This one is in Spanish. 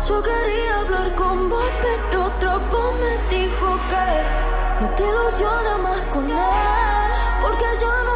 Yo quería hablar con vos, pero otra voz me dijo que no te ilusiona más con él, porque yo no